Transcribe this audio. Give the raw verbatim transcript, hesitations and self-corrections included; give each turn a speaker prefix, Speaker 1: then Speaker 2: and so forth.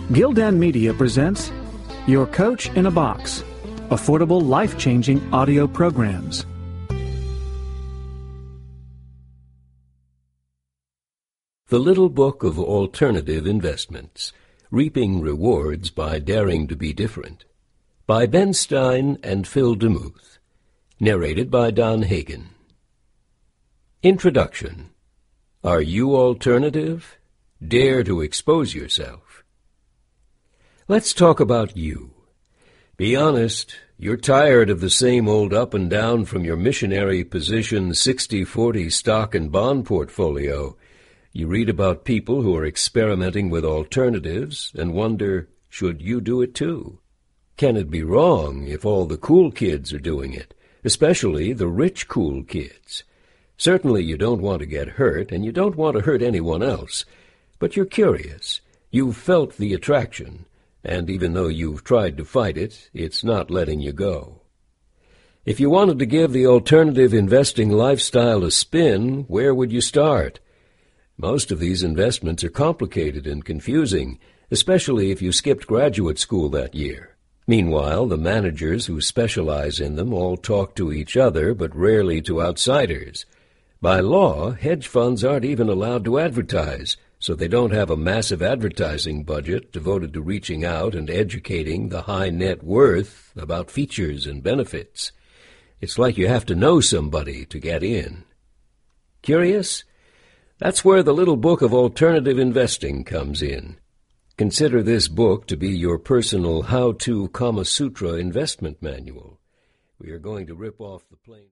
Speaker 1: Gildan Media presents Your Coach in a Box, affordable, life-changing audio programs.
Speaker 2: The Little Book of Alternative Investments, Reaping Rewards by Daring to be Different, by Ben Stein and Phil DeMuth, narrated by Don Hagen. Introduction. Are you alternative? Dare to expose yourself. Let's talk about you. Be honest, you're tired of the same old up and down from your missionary position sixty forty stock and bond portfolio. You read about people who are experimenting with alternatives and wonder, should you do it too? Can it be wrong if all the cool kids are doing it, especially the rich cool kids? Certainly you don't want to get hurt, and you don't want to hurt anyone else, but you're curious. You've felt the attraction, and even though you've tried to fight it, it's not letting you go. If you wanted to give the alternative investing lifestyle a spin, where would you start? Most of these investments are complicated and confusing, especially if you skipped graduate school that year. Meanwhile, the managers who specialize in them all talk to each other, but rarely to outsiders. By law, hedge funds aren't even allowed to advertise, so they don't have a massive advertising budget devoted to reaching out and educating the high net worth about features and benefits. It's like you have to know somebody to get in. Curious? That's where the Little Book of Alternative Investing comes in. Consider this book to be your personal how-to Kama Sutra investment manual. We are going to rip off the plain...